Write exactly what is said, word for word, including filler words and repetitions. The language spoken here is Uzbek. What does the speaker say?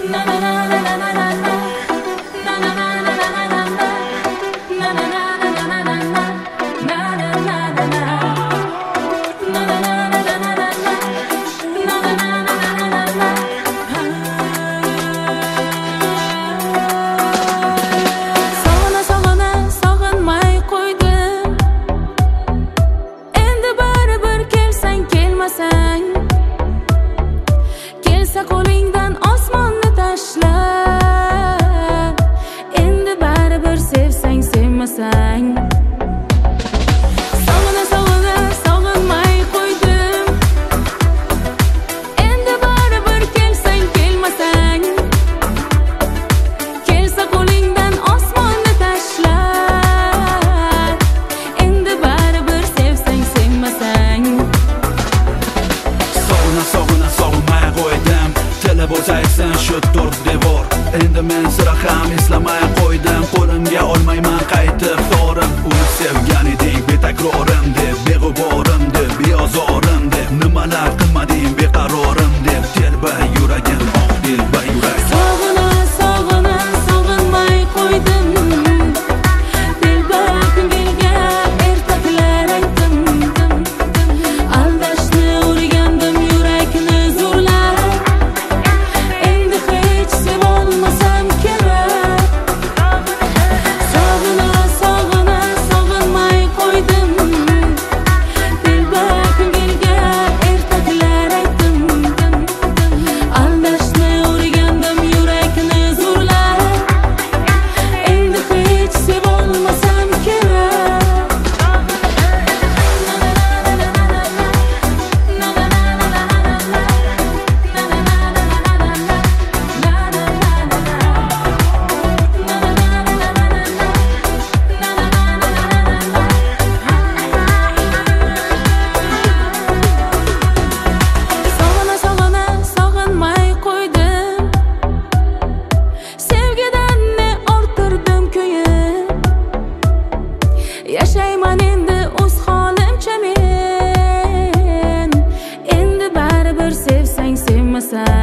Bo'lsaysan shu to'rt devor. Endi men sira ham eslamay qo'ydim. Qo'limga olmayman qaytib to'rim. Uni sevgan eding betakrorim deb, beg'uborim deb, beozorim deb, nimalar qilmading beqarorim deb, telba yuragim oq telba yurak. Sog'ina sog'ina sog'inmay qo'ydim. Telba ko'ngilga ertaklar aytdim. Aldashni o'rgandim yurakni zo'rlab. Yashayman endi o'z holimcha men. Endi baribir sevsang sevmasang